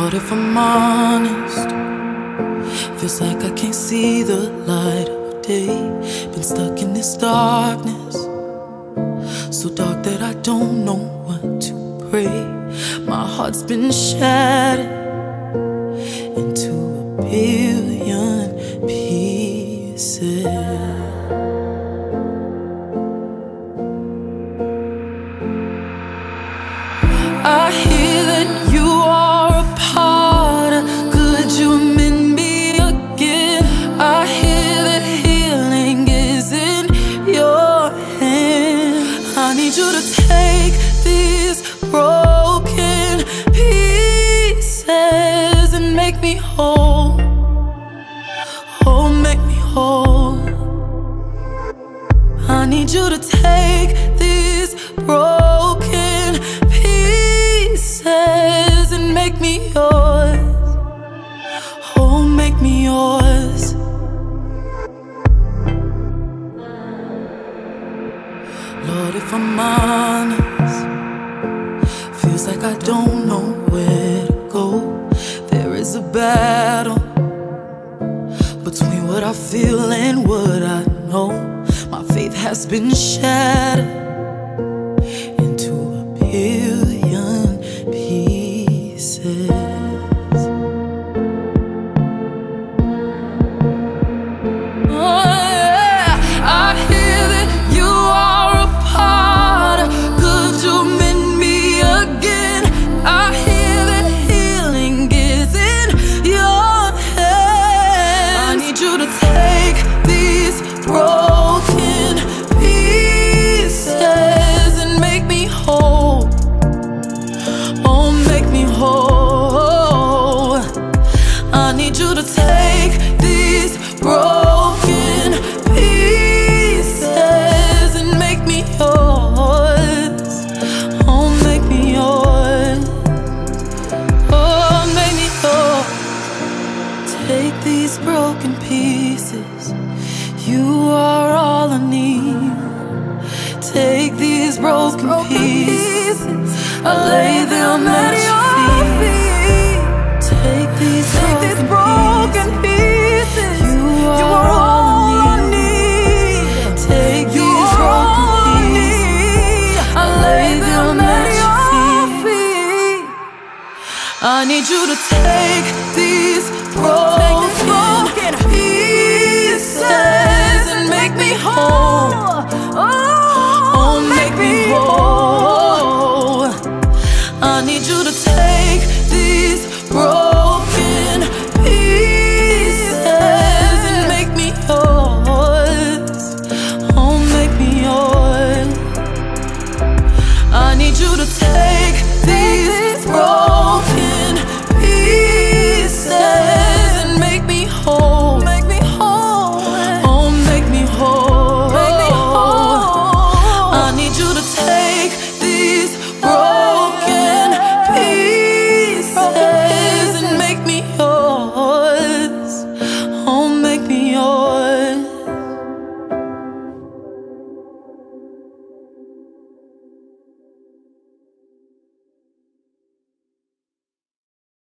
Lord, if I'm honest, feels like I can't see the light of day. Been stuck in this darkness, so dark that I don't know what to pray. My heart's been shattered into a billion pieces. I hear that you are a potter. Could you mend me again? I hear that healing is in your hand. I need you to take these broken pieces and make me whole. Oh, make me whole. I need you to take these broken pieces and make me yours. Oh, make me yours. Lord, if I'm honest, feels like I don't know where to go. There is a battle between what I feel and what I know. My faith has been shattered into a billion pieces. Oh yeah, I hear that you are a potter. Could you mend me again? I hear that healing is in your hands. I need you to take these broken pieces and make me whole. Oh, make me whole. I need you to take these broken pieces and make me yours. Oh, make me yours. Oh, make me yours. Take these broken pieces. You are all I need. Take these broken pieces. I lay them at your feet. Take these broken pieces. You are all I need. Take these broken pieces. I lay them at your feet. I need you to take these broken pieces and make me whole. Oh, make me whole. I need you to take these broken